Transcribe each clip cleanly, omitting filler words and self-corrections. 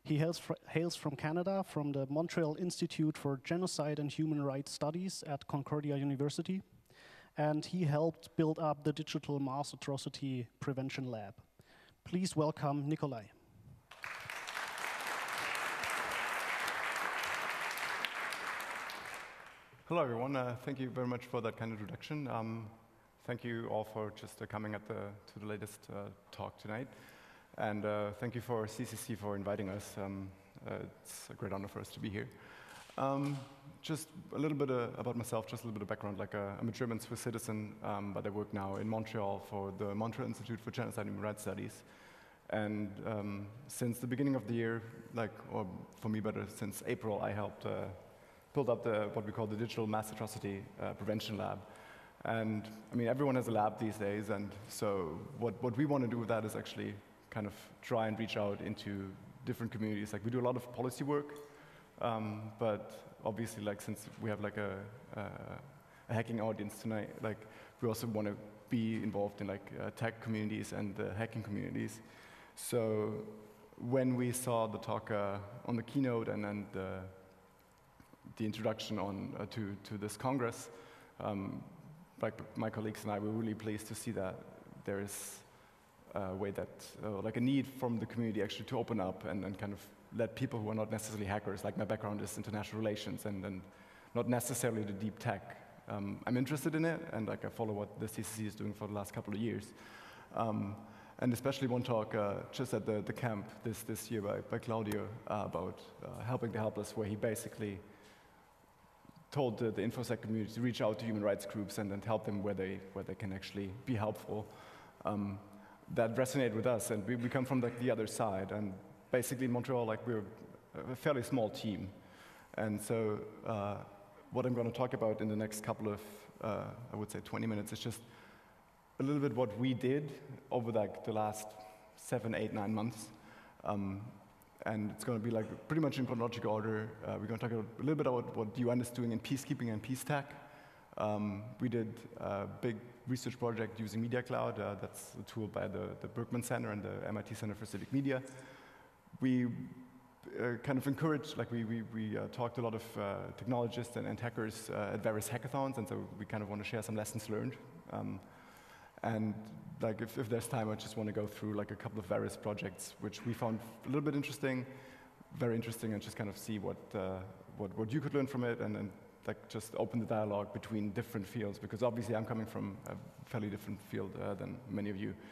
He hails from Canada, from the Montreal Institute for Genocide and Human Rights Studies at Concordia University, and he helped build up the Digital Mass Atrocity Prevention Lab. Please welcome Nikolai. Hello, everyone. Thank you very much for that kind introduction. Thank you all for just coming to the latest talk tonight. And thank you for CCC for inviting us. It's a great honor for us to be here. Just a little bit about myself, just a little bit of background. I'm a German-Swiss citizen, but I work now in Montreal for the Montreal Institute for Genocide and Human Rights Studies. And since the beginning of the year, or for me better, since April, I helped build up what we call the Digital Mass Atrocity Prevention Lab. And I mean, everyone has a lab these days, and so what we want to do with that is actually kind of try and reach out into different communities. We do a lot of policy work, but obviously, since we have a hacking audience tonight, we also want to be involved in tech communities and hacking communities. So when we saw the talk on the keynote and then the introduction to this Congress, my colleagues and I were really pleased to see that there is a way that, a need from the community actually to open up and kind of let people who are not necessarily hackers, my background is international relations and not necessarily the deep tech. I'm interested in it, and I follow what the CCC is doing for the last couple of years. And especially one talk just at the camp this year by Claudio about helping the helpless, where he basically told the InfoSec community to reach out to human rights groups and help them where they can actually be helpful. That resonated with us, and we come from the other side. And basically in Montreal, we're a fairly small team. And so what I'm going to talk about in the next couple of, I would say 20 minutes, is just a little bit what we did over the last 7, 8, 9 months. And it's going to be pretty much in chronological order. We're going to talk a little bit about what the UN is doing in peacekeeping and peace tech. We did a big research project using Media Cloud. That's a tool by the Berkman Center and the MIT Center for Civic Media. We kind of encouraged, we talked to a lot of technologists and hackers at various hackathons, and so we kind of want to share some lessons learned. And if there's time, I just want to go through a couple of various projects which we found a little bit interesting, very interesting, and just kind of see what you could learn from it, and just open the dialogue between different fields, because obviously I'm coming from a fairly different field than many of you.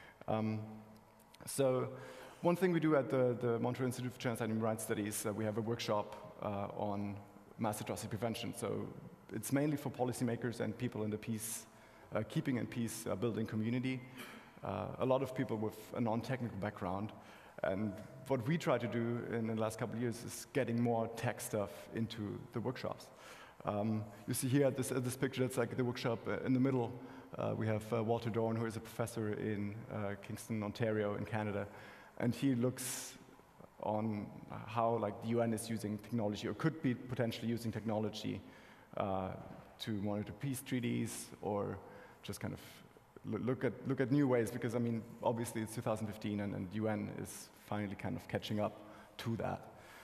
So one thing we do at the Montreal Institute for Genocide and Human Rights Studies, we have a workshop on mass atrocity prevention. So it's mainly for policymakers and people in the peacekeeping and peace building community. A lot of people with a non-technical background. And what we try to do in the last couple of years is getting more tech stuff into the workshops. You see here at this picture, it's the workshop in the middle. We have Walter Dorn, who is a professor in Kingston, Ontario, in Canada, and he looks on how the UN is using technology, or could be potentially using technology, to monitor peace treaties, or just kind of look at new ways, because I mean, obviously it's 2015, and UN is finally kind of catching up to that.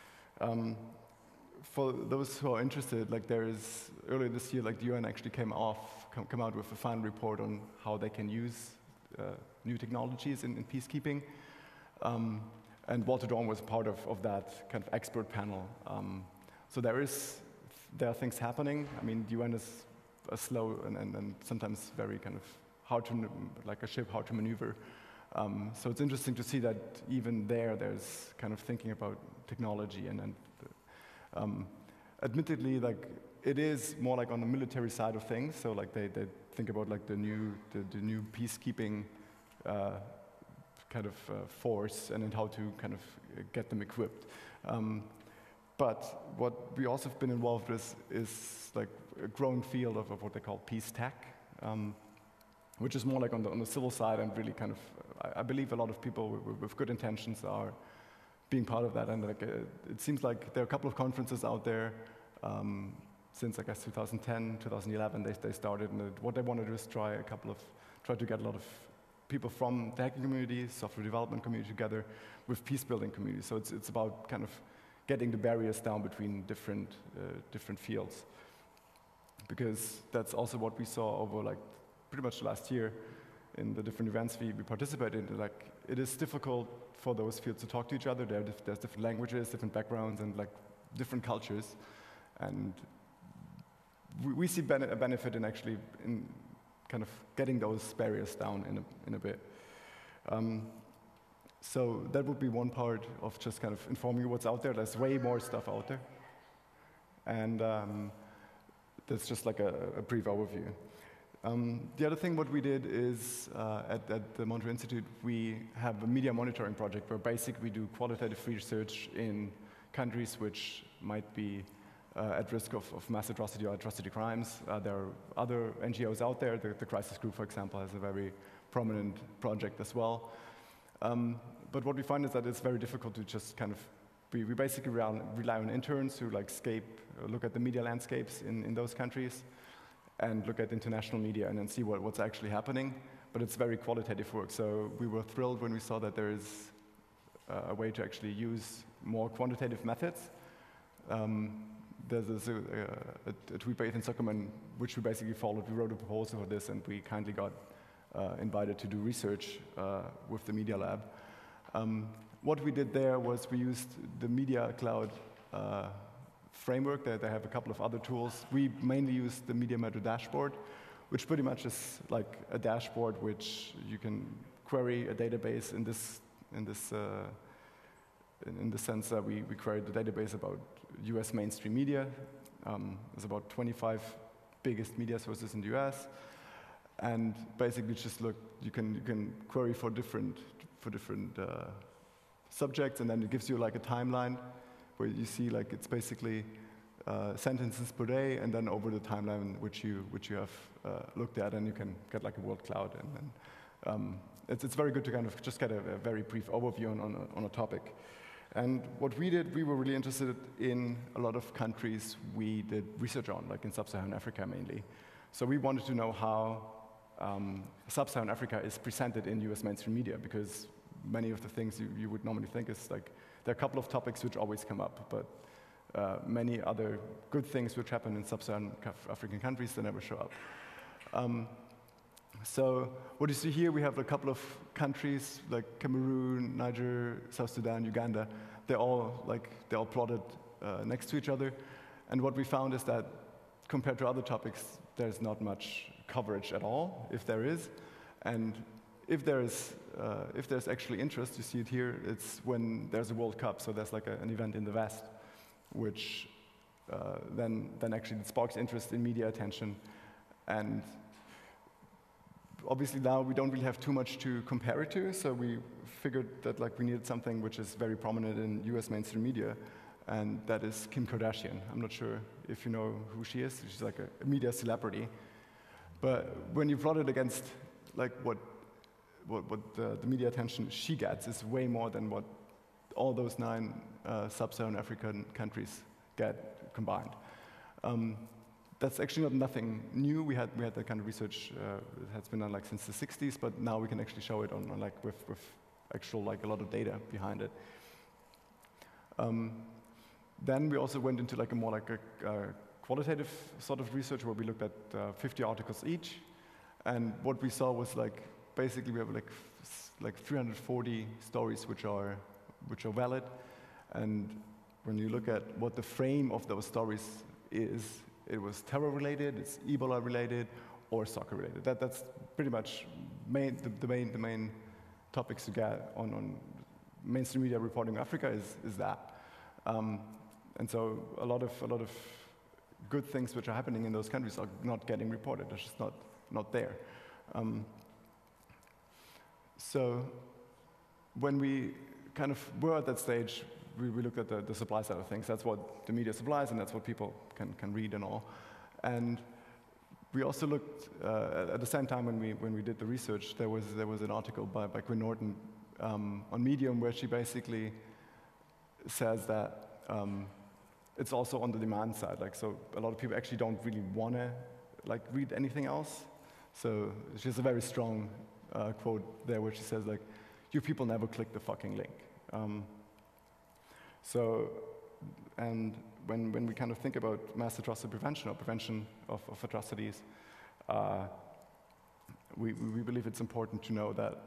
For those who are interested, there is earlier this year, the UN actually come out with a final report on how they can use new technologies in peacekeeping. And Walter Dorn was part of that kind of expert panel. So there are things happening. I mean, the UN is a slow and sometimes very kind of hard to, like a ship, hard to maneuver. So it's interesting to see that even there's kind of thinking about technology and admittedly, it is more on the military side of things. So they think about the new peacekeeping kind of force and how to kind of get them equipped. But what we also have been involved with is a growing field of what they call peace tech, which is more on the civil side, and really kind of, I believe a lot of people with good intentions are being part of that. And it seems like there are a couple of conferences out there since, I guess, 2010, 2011, they started, and what they want to do is try to get a lot of people from the hacking community, software development community together with peace-building communities. So it's about kind of getting the barriers down between different fields. Because that's also what we saw over like pretty much last year in the different events we participated in. Like, it is difficult for those fields to talk to each other. There's different languages, different backgrounds, and like different cultures. And we see a benefit in actually in kind of getting those barriers down in a bit. So that would be one part of just kind of informing you what's out there. There's way more stuff out there. And that's just like a brief overview. The other thing what we did is, at the Montreal Institute, we have a media monitoring project where basically we do qualitative research in countries which might be at risk of mass atrocity or atrocity crimes. There are other NGOs out there. The Crisis Group, for example, has a very prominent project as well. But what we find is that it's very difficult to just kind of, we basically rely on interns who like look at the media landscapes in those countries and look at international media and then see what's actually happening. But it's very qualitative work. So we were thrilled when we saw that there is a way to actually use more quantitative methods. There's a tweet by Ethan Zuckerman, which we basically followed. We wrote a proposal for this, and we kindly got invited to do research with the Media Lab. What we did there was we used the Media Cloud framework. They have a couple of other tools. We mainly used the Media Metro dashboard, which pretty much is like a dashboard which you can query a database in the sense that we queried the database about US mainstream media. There's about 25 biggest media sources in the US. And basically just look, you can query for different subjects, and then it gives you like a timeline where you see like it's basically sentences per day, and then over the timeline which you have looked at, and you can get like a word cloud, and then it's very good to kind of just get a very brief overview on a topic. And what we did, we were really interested in a lot of countries we did research on, like in Sub-Saharan Africa mainly. So we wanted to know how Sub-Saharan Africa is presented in US mainstream media, because many of the things you would normally think is like, there are a couple of topics which always come up, but many other good things which happen in Sub-Saharan African countries, they never show up. So what you see here, we have a couple of countries like Cameroon, Niger, South Sudan, Uganda. They're all plotted next to each other. And what we found is that compared to other topics, there's not much coverage at all, if there is. And if there's actually interest, you see it here, it's when there's a World Cup. So there's like an event in the West, which then actually sparks interest in media attention. And obviously now we don't really have too much to compare it to, so we figured that like we needed something which is very prominent in US mainstream media, and that is Kim Kardashian. I'm not sure if you know who she is. She's like a media celebrity. But when you plot it against like what the media attention she gets is way more than what all those 9 Sub-Saharan African countries get combined. That's actually not nothing new. We had that kind of research. It has been done like since the 60s, but now we can actually show it on like with actual like a lot of data behind it. Then we also went into like a more like a qualitative sort of research where we looked at 50 articles each, and what we saw was like basically we have like 340 stories which are valid, and when you look at what the frame of those stories is, it was terror-related, it's Ebola-related, or soccer-related. That's pretty much the main topics you get on mainstream media reporting in Africa is that. And so a lot of good things which are happening in those countries are not getting reported. They're just not there. So when we kind of were at that stage, we looked at the supply side of things. That's what the media supplies, and that's what people can read and all. And we also looked at the same time when we did the research. There was an article by Quinn Norton on Medium where she basically says that it's also on the demand side. Like, so a lot of people actually don't really want to like read anything else. So she has a very strong quote there where she says like, "You people never click the fucking link." And when we kind of think about mass atrocity prevention or prevention of atrocities, we believe it's important to know that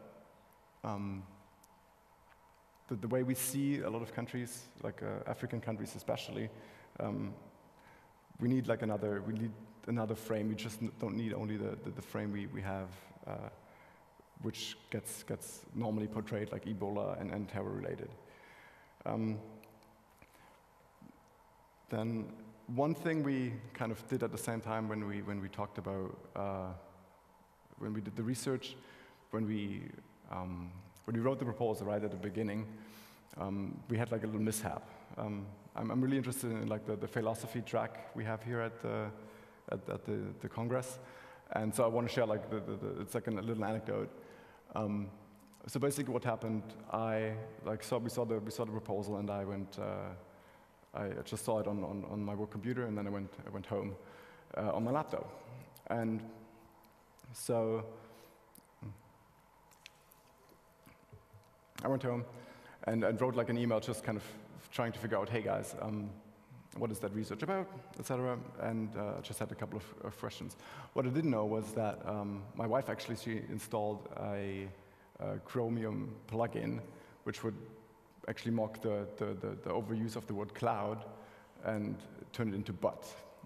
the way we see a lot of countries, like African countries especially, we need another frame. We just don't need only the frame we have, which gets normally portrayed like Ebola and terror related. Then one thing we kind of did at the same time when we talked about when we did the research, when we wrote the proposal right at the beginning, we had like a little mishap. I'm really interested in like the philosophy track we have here at the Congress, and so I want to share like it's like a little anecdote. So basically, what happened? We saw the proposal, and I went. I just saw it on my work computer, and then I went home on my laptop, and so I went home and wrote like an email, just kind of trying to figure out, hey guys, what is that research about, etc. And just had a couple of questions. What I didn't know was that my wife actually she installed a Chromium plugin, which would actually mock the overuse of the word cloud and turn it into but.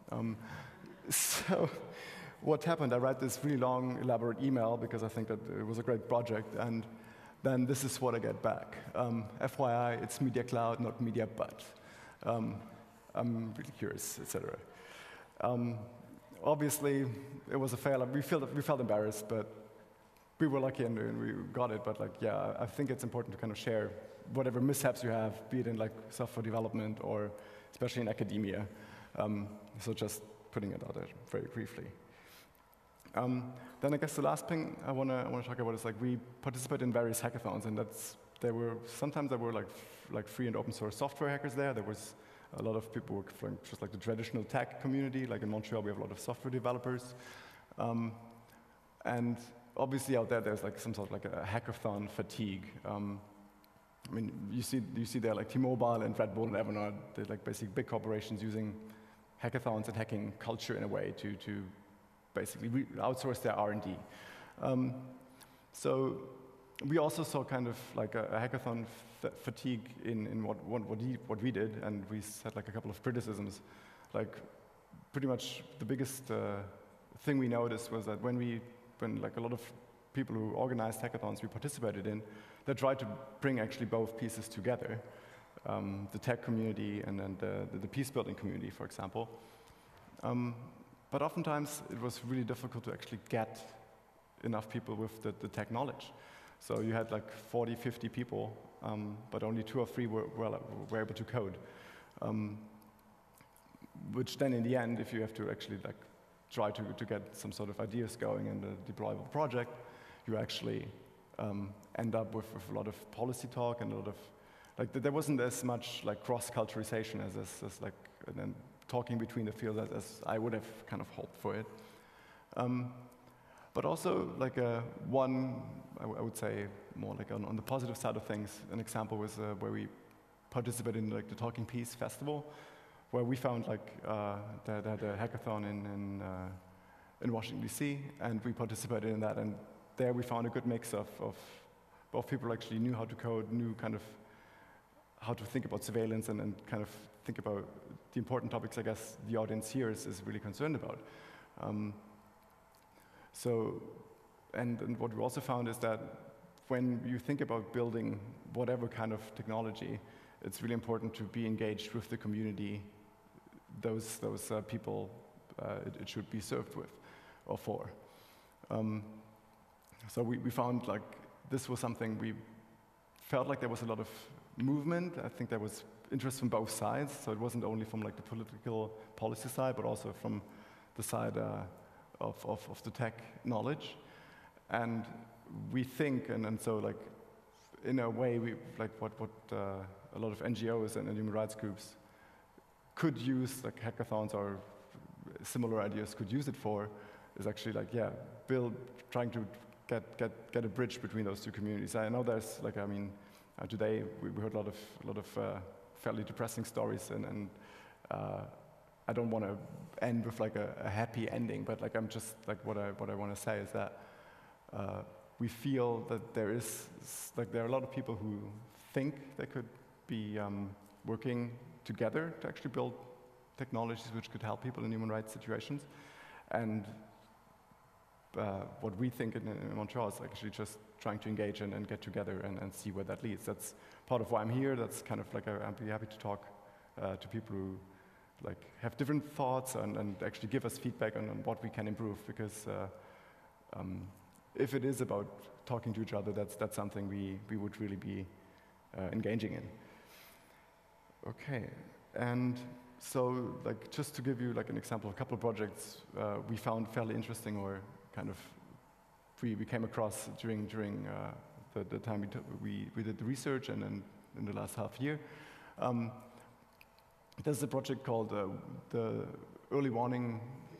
So what happened? I write this really long, elaborate email because I think that it was a great project, and then this is what I get back. FYI, it's Media Cloud, not Media But. I'm really curious, etc. Obviously, it was a fail. We felt embarrassed, but we were lucky and we got it. But like, yeah, I think it's important to kind of share whatever mishaps you have, be it in like software development or especially in academia. So just putting it out there very briefly. Then I guess the last thing I want to talk about is like we participate in various hackathons, and sometimes there were like free and open source software hackers there. There was a lot of people working from just like the traditional tech community. Like in Montreal, we have a lot of software developers, and obviously out there's like some sort of like a hackathon fatigue. I mean, you see there like T-Mobile and Red Bull and Evernote. They're like basically big corporations using hackathons and hacking culture in a way to basically outsource their R&D. So we also saw kind of like a hackathon fatigue in what we did, and we had like a couple of criticisms. Like pretty much the biggest thing we noticed was that when like a lot of people who organized hackathons we participated in, they tried to bring actually both pieces together, the tech community and then the peace building community, for example. But oftentimes it was really difficult to actually get enough people with the tech knowledge. So you had like 40, 50 people, but only 2 or 3 were able to code. Which then in the end, if you have to actually like try to get some sort of ideas going in the deployable project, you actually end up with a lot of policy talk and a lot of, like there wasn't as much like cross-culturalization as like, and then talking between the fields as I would have kind of hoped for it. But also like I would say more like on the positive side of things, an example was where we participated in like the Talking Peace Festival, where we found like they had a hackathon in Washington DC, and we participated in that, and there we found a good mix of both people who actually knew how to code, knew kind of how to think about surveillance and kind of think about the important topics I guess the audience here is really concerned about. And what we also found is that when you think about building whatever kind of technology, it's really important to be engaged with the community, those people it should be served with or for. So we found like this was something we felt like there was a lot of movement. I think there was interest from both sides, so it wasn't only from like the political policy side, but also from the side of the tech knowledge. And we think, and so like in a way, we like what a lot of NGOs and human rights groups could use, like hackathons or similar ideas could use it for, is actually like trying to get a bridge between those two communities. I know there's like, I mean, today we heard a lot of fairly depressing stories, and I don't want to end with like a happy ending, but like I'm just like what I want to say is that we feel that there are a lot of people who think they could be working together to actually build technologies which could help people in human rights situations, and what we think in Montreal is actually just trying to engage and get together and see where that leads. That's part of why I'm here. That's kind of like I'd be happy to talk to people who like have different thoughts and actually give us feedback on what we can improve, because if it is about talking to each other, that's something we would really be engaging in. Okay, and so like just to give you like an example, a couple of projects we found fairly interesting, or kind of we came across during the time we did the research and then in the last half year. There's a project called the early warning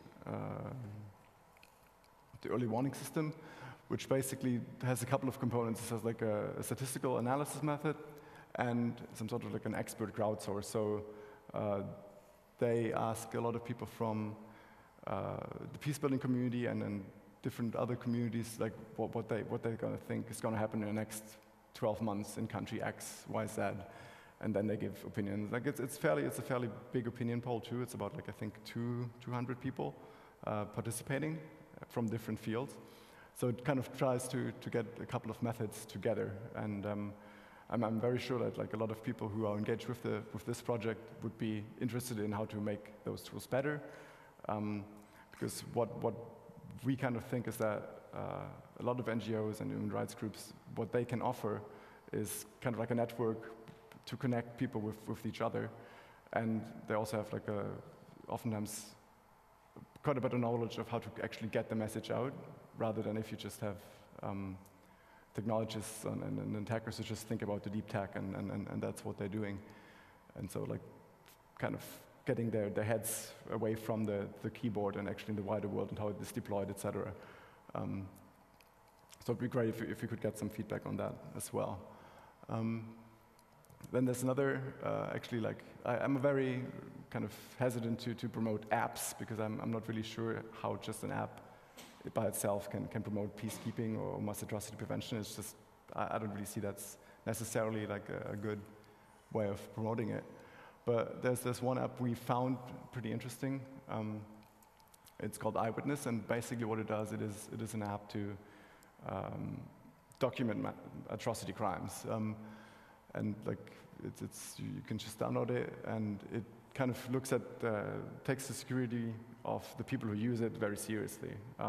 system, which basically has a couple of components. It has like a statistical analysis method and some sort of like an expert crowdsource. So they ask a lot of people from the peace building community and then different other communities, like what they're going to think is going to happen in the next 12 months in country X, Y, Z, and then they give opinions. Like it's a fairly big opinion poll too. It's about like I think 200 people participating from different fields. So it kind of tries to get a couple of methods together, and I'm very sure that like a lot of people who are engaged with this project would be interested in how to make those tools better, because what we kind of think is that a lot of NGOs and human rights groups, what they can offer is kind of like a network to connect people with each other, and they also have like oftentimes quite a bit of knowledge of how to actually get the message out, rather than if you just have technologists and hackers who just think about the deep tech and that's what they're doing. And so like kind of getting their heads away from the keyboard and actually in the wider world and how it is deployed, etc. So it'd be great if you could get some feedback on that as well. Then there's another, actually like, I'm very kind of hesitant to promote apps, because I'm not really sure how just an app by itself can promote peacekeeping or mass atrocity prevention. It's just, I don't really see that's necessarily like a good way of promoting it. But there's one app we found pretty interesting. It's called Eyewitness, and basically what it does, it is an app to document atrocity crimes. And like you can just download it, and it kind of looks at takes the security of the people who use it very seriously.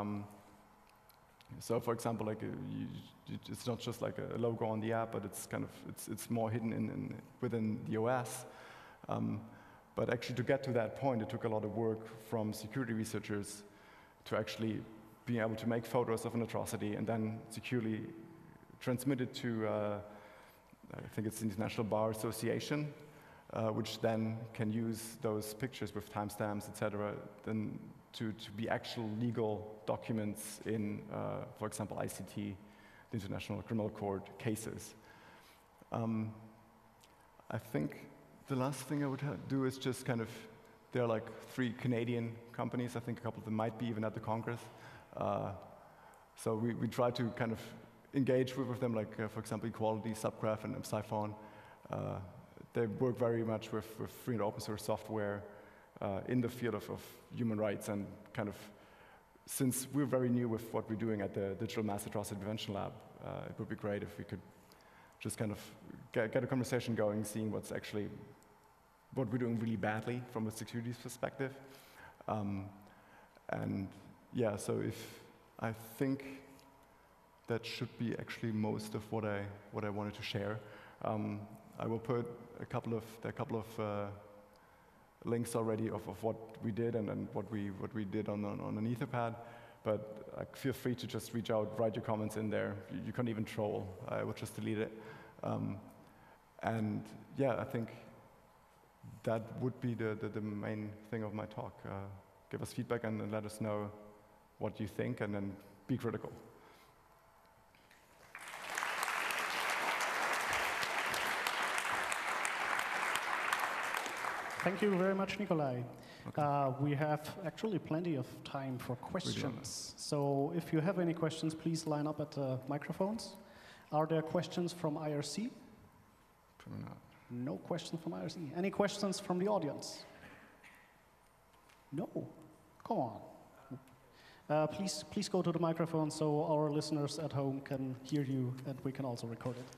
So, for example, like it's not just like a logo on the app, but it's kind of it's more hidden within the OS. But actually, to get to that point, it took a lot of work from security researchers to actually being able to make photos of an atrocity and then securely transmit it to, I think it's the International Bar Association, which then can use those pictures with timestamps, etc., then to be actual legal documents in, for example, ICT, the International Criminal Court cases. I think the last thing I would do is just kind of, there are like 3 Canadian companies. I think a couple of them might be even at the Congress. So we try to kind of engage with them, like for example, Equality, Subgraph, and Siphon. They work very much with free and open source software in the field of human rights, and kind of, since we're very new with what we're doing at the Digital Mass Atrocity Prevention Lab, it would be great if we could just kind of get a conversation going, seeing what we're doing really badly from a security perspective. And yeah, so I think that should be actually most of what I wanted to share. I will put a couple of links already of what we did and what we did on an Etherpad. But feel free to just reach out, write your comments in there. You can't even troll. I will just delete it. And yeah, I think that would be the main thing of my talk. Give us feedback and let us know what you think, and then be critical. Thank you very much, Nikolai. Okay. We have actually plenty of time for questions. So if you have any questions, please line up at the microphones. Are there questions from IRC? Probably not. No questions from IRC. Any questions from the audience? No. Come on. Please go to the microphone so our listeners at home can hear you and we can also record it.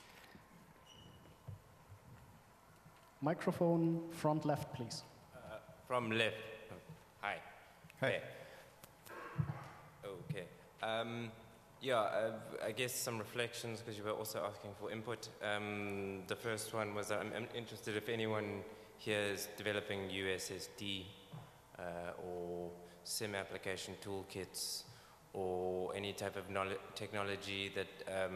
Microphone front left, please. From left. Hi. Hey. There. Okay. I guess some reflections, because you were also asking for input. The first one was I'm interested if anyone here is developing USSD or SIM application toolkits or any type of technology that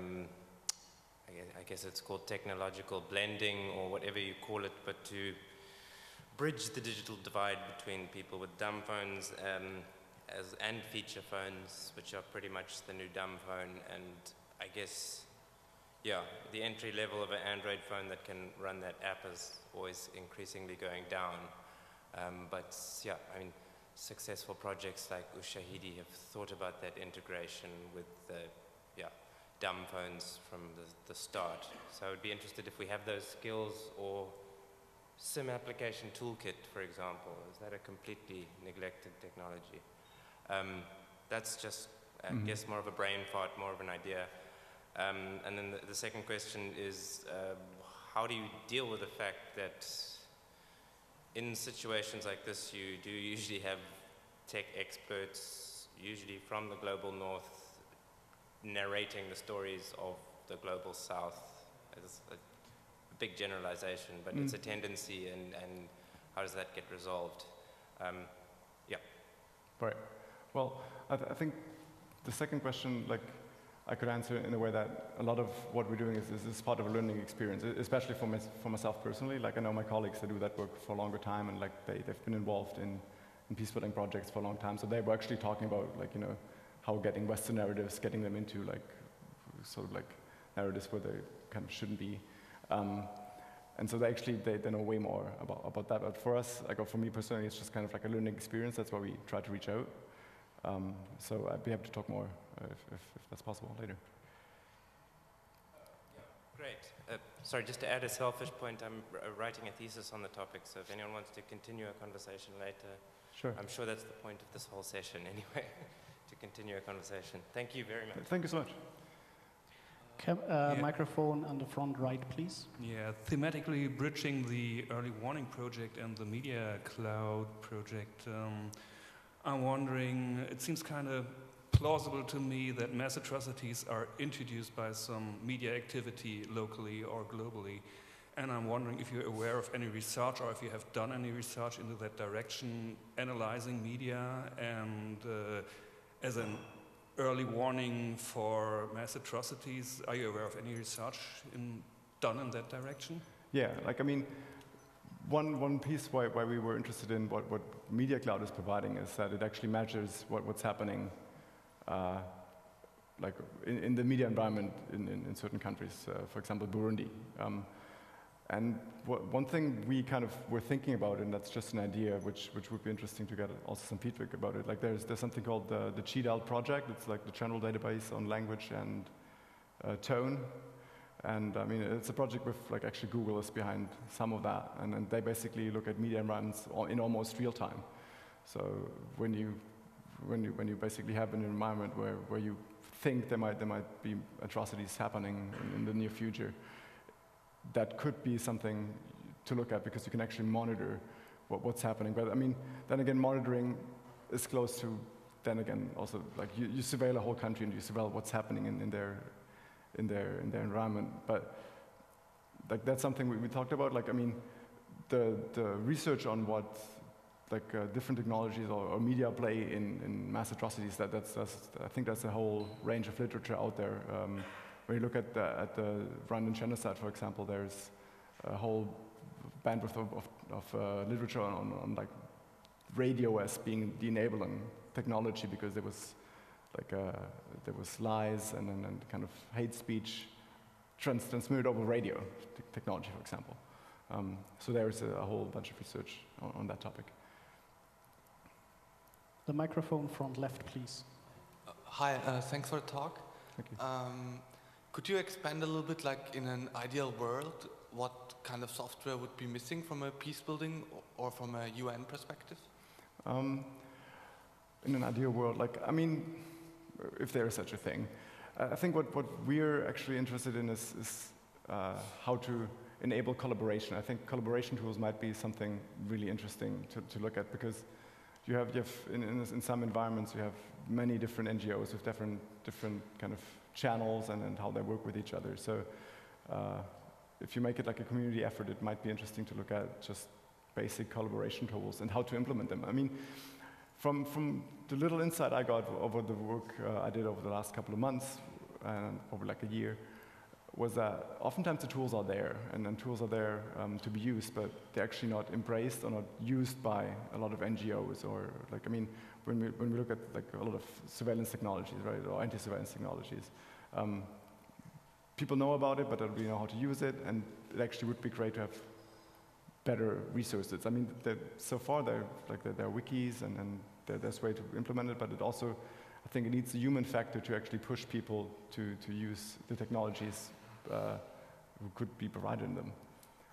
I guess it's called technological blending or whatever you call it, but to bridge the digital divide between people with dumb phones and feature phones, which are pretty much the new dumb phone, and I guess, the entry level of an Android phone that can run that app is always increasingly going down. Successful projects like Ushahidi have thought about that integration with the dumb phones from the start. So I would be interested if we have those skills, or SIM application toolkit, for example. Is that a completely neglected technology? That's just, I guess, more of a brain fart, more of an idea. And then the second question is, how do you deal with the fact that in situations like this, you do usually have tech experts, usually from the global north, narrating the stories of the global south? It's a big generalization, but it's a tendency, and how does that get resolved? Right. Well, I think the second question, I could answer in a way that a lot of what we're doing is part of a learning experience, especially for myself personally. I know my colleagues that do that work for a longer time, and they've been involved in peace building projects for a long time. So they were actually talking about how getting Western narratives, getting them into narratives where they kind of shouldn't be. And so they know way more about that. But for us, for me personally, it's just kind of like a learning experience. That's why we try to reach out. So I'd be happy to talk more if that's possible later. Great. Sorry, just to add a selfish point, I'm writing a thesis on the topic, so if anyone wants to continue a conversation later, sure. I'm sure that's the point of this whole session anyway, to continue a conversation. Thank you very much. Thank you so much. Microphone on the front right, please. Yeah, thematically bridging the early warning project and the Media Cloud project, I'm wondering, it seems kind of plausible to me that mass atrocities are introduced by some media activity locally or globally. And I'm wondering if you're aware of any research, or if you have done any research into that direction, analyzing media and as an early warning for mass atrocities. Are you aware of any research done in that direction? Yeah, one piece why we were interested in what Media Cloud is providing is that it actually measures what's happening in the media environment in certain countries, for example, Burundi. And one thing we kind of were thinking about, and that's just an idea, which would be interesting to get also some feedback about it. There's something called the CHIDAL project. It's like the general database on language and tone. And I mean, it's a project with actually Google is behind some of that, and they basically look at media environments in almost real time. So when you basically have an environment where you think there might be atrocities happening in the near future, that could be something to look at, because you can actually monitor what's happening. But I mean, then again, monitoring is close to, then again, also you surveil a whole country and you surveil what's happening in their environment. But that's something we talked about. I mean, the research on what different technologies or media play in mass atrocities, that's I think that's a whole range of literature out there. When you look at the Rwandan genocide, for example, there's a whole bandwidth of literature on radio as being the enabling technology, because there was lies and kind of hate speech transmitted over radio technology, for example. So there's a whole bunch of research on that topic. The microphone front left, please. Hi, thanks for the talk. Thank you. Could you expand a little bit, like in an ideal world, what kind of software would be missing from a peace building or from a UN perspective? In an ideal world, like, I mean, if there is such a thing, I think what we're actually interested in is how to enable collaboration. I think collaboration tools might be something really interesting to look at, because you have in some environments you have many different NGOs with different kind of channels and how they work with each other. So if you make it like a community effort, it might be interesting to look at just basic collaboration tools and how to implement them. I mean, from the little insight I got over the work I did over the last couple of months, and over like a year, was that oftentimes the tools are there, and tools are there to be used, but they're actually not embraced or not used by a lot of NGOs, or like, I mean, when we look at like a lot of surveillance technologies, right, or anti-surveillance technologies, people know about it, but don't really know how to use it, and it actually would be great to have better resources. I mean, so far there are wikis and there's a way to implement it, but it also, I think it needs a human factor to actually push people to use the technologies who could be provided in them.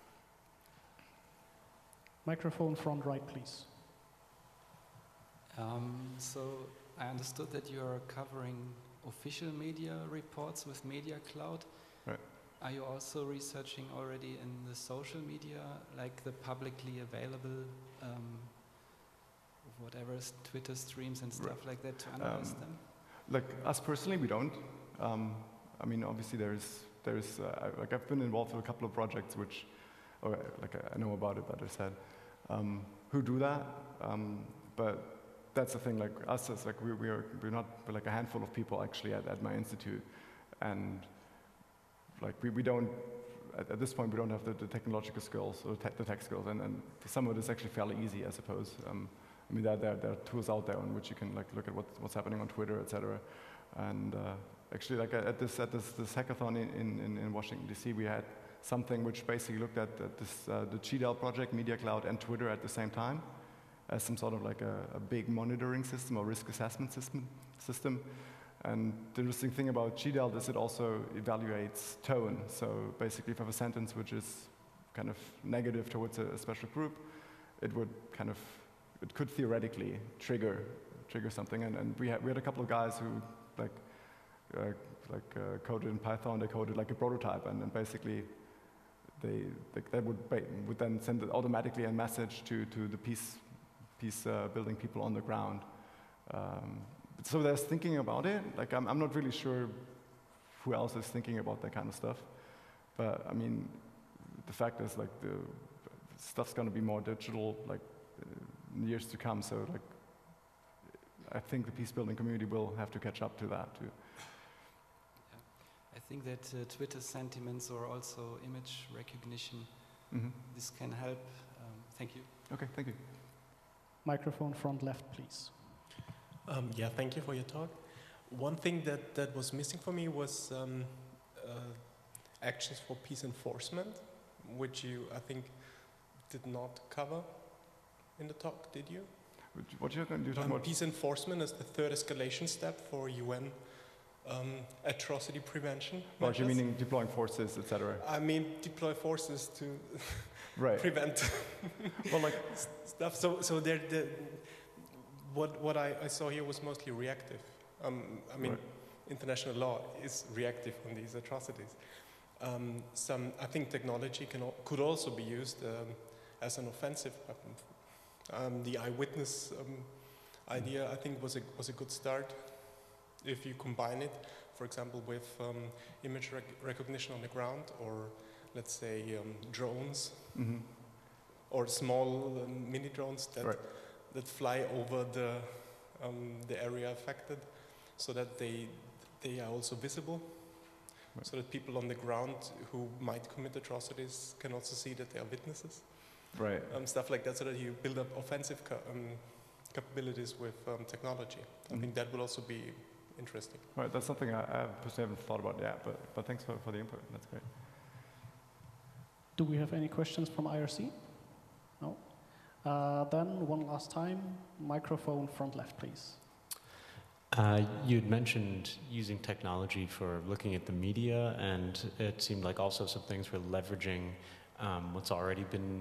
Microphone front right, please. So I understood that you are covering official media reports with Media Cloud. Right. Are you also researching already in the social media, like the publicly available, whatever, Twitter streams and stuff like that, to analyze them? Like us personally, we don't. I mean, obviously there's like I've been involved with a couple of projects which, or like I know about it, but I said, who do that. But that's the thing. Like us, as like we're like a handful of people actually at my institute, and like we don't at this point we don't have the technological skills or the tech skills, and some of it is actually fairly easy, I suppose. I mean, there are tools out there on which you can like look at what's happening on Twitter, etc. And actually, like at this hackathon in Washington D.C., we had something which basically looked at the CHIDAL project, Media Cloud, and Twitter at the same time, as some sort of like a big monitoring system or risk assessment system. And the interesting thing about CHIDAL is it also evaluates tone. So basically, if you have a sentence which is kind of negative towards a special group, it could theoretically trigger something. And we had a couple of guys who coded in Python. They coded like a prototype, and then basically they would then send it automatically a message to the peace building people on the ground. So there's thinking about it. Like I'm not really sure who else is thinking about that kind of stuff. But I mean, the fact is like the stuff's going to be more digital like in years to come. So like I think the peace building community will have to catch up to that too. I think that Twitter sentiments or also image recognition, this can help. Thank you. Okay, thank you. Microphone front left, please. Yeah, thank you for your talk. One thing that was missing for me was actions for peace enforcement, which you, I think, did not cover in the talk, did you? What you're talking about? Peace enforcement is the third escalation step for UN atrocity prevention. What you meaning deploying forces, etc.? I mean deploy forces to right. prevent well, like stuff. So what I saw here was mostly reactive. I mean, right. International law is reactive on these atrocities. I think technology could also be used as an offensive weapon. The eyewitness idea, I think, was a good start. If you combine it, for example, with image recognition on the ground, or let's say drones, or small mini drones that fly over the area affected, so that they are also visible, so that people on the ground who might commit atrocities can also see that they are witnesses. Right. Stuff like that, so that you build up offensive capabilities with technology. I think that will also be interesting. Right, that's something I personally haven't thought about yet, but thanks for the input. That's great. Do we have any questions from IRC? No? Then one last time, microphone front left, please. You'd mentioned using technology for looking at the media, and it seemed like also some things for leveraging what's already been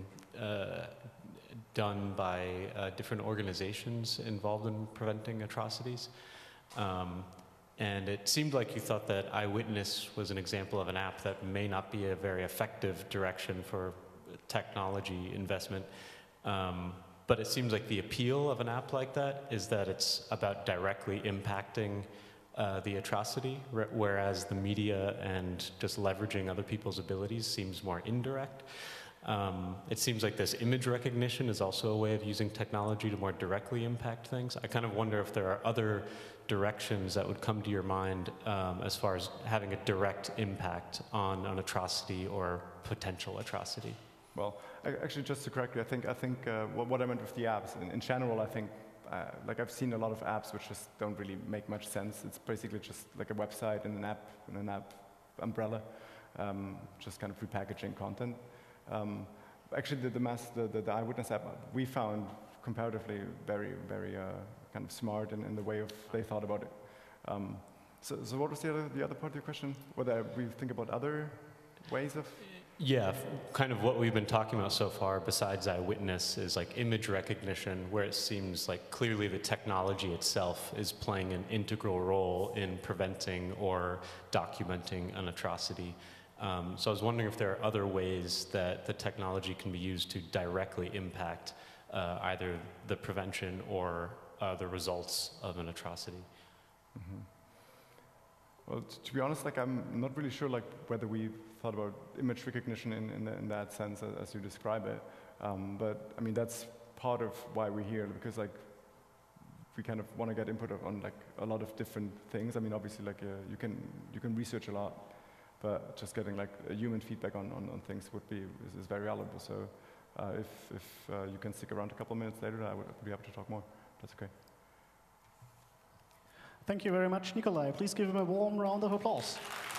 done by different organizations involved in preventing atrocities. And it seemed like you thought that Eyewitness was an example of an app that may not be a very effective direction for technology investment. But it seems like the appeal of an app like that is that it's about directly impacting the atrocity, whereas the media and just leveraging other people's abilities seems more indirect. It seems like this image recognition is also a way of using technology to more directly impact things. I kind of wonder if there are other directions that would come to your mind as far as having a direct impact on an atrocity or potential atrocity. Well, actually, just to correct you, I think what I meant with the apps, in general, I think, like I've seen a lot of apps which just don't really make much sense. It's basically just like a website and an app umbrella, just kind of repackaging content. Actually, the Eyewitness app we found comparatively very, very kind of smart in the way of they thought about it. So what was the other part of your question? Whether we think about other ways of? Yeah, kind of what we've been talking about so far besides Eyewitness is like image recognition, where it seems like clearly the technology itself is playing an integral role in preventing or documenting an atrocity. So I was wondering if there are other ways that the technology can be used to directly impact either the prevention or the results of an atrocity. Mm-hmm. Well, to be honest, like I'm not really sure, like whether we thought about image recognition in that sense as you describe it. But I mean, that's part of why we're here, because like we kind of want to get input on like a lot of different things. I mean, obviously, like you can research a lot, but just getting like a human feedback on things is very valuable. So if you can stick around a couple of minutes later, I would be happy to talk more. That's okay. Thank you very much, Nikolai. Please give him a warm round of applause.